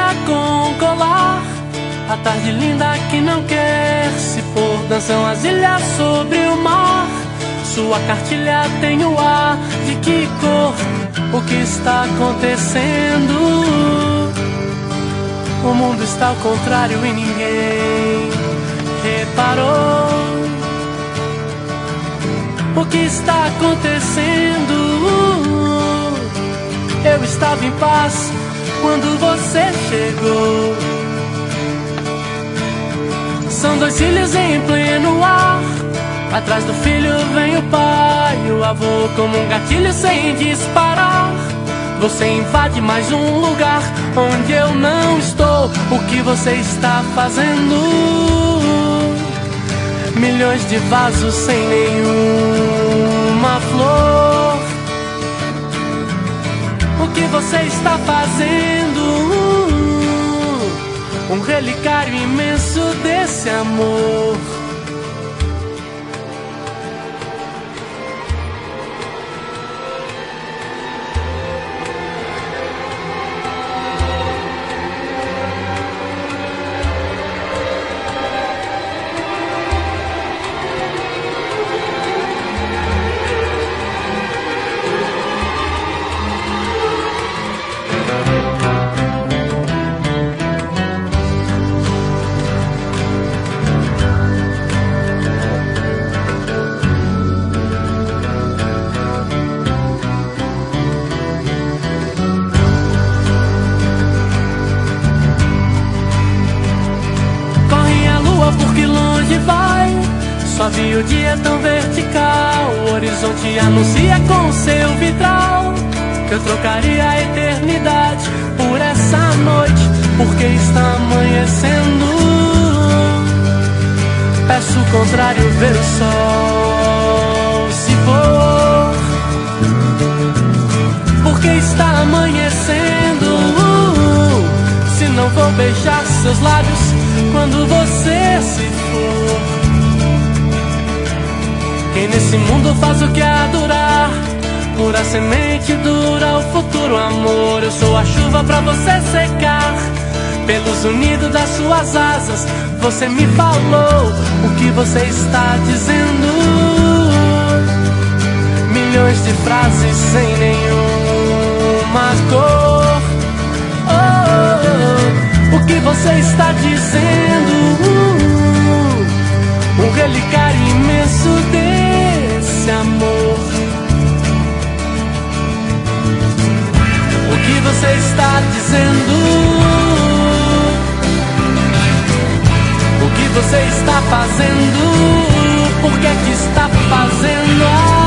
sonha com colar, a tarde linda que não quer se pôr. Dançam as ilhas sobre o mar, sua cartilha tem o ar de que cor? O que está acontecendo? O mundo está ao contrário e ninguém reparou. O que está acontecendo? Eu estava em paz quando você chegou. São dois filhos em pleno ar, atrás do filho vem o pai, o avô como um gatilho sem disparar. Você invade mais um lugar onde eu não estou. O que você está fazendo? Milhões de vasos sem nenhuma flor. O que você está fazendo? Um relicário imenso desse amor. Porque longe vai, só vi o dia tão vertical. O horizonte anuncia com seu vitral que eu trocaria a eternidade por essa noite, porque está amanhecendo. Peço o contrário, ver o sol se pôr, porque está amanhecendo. Se não vou beijar seus lábios quando você se for. Quem nesse mundo faz o que há durar, pura semente dura o futuro amor. Eu sou a chuva pra você secar, pelos unidos das suas asas. Você me falou o que você está dizendo. Milhões de frases sem nenhuma cor. O que você está dizendo? Um relicário imenso desse amor. O que você está dizendo? O que você está fazendo? Por que que está fazendo?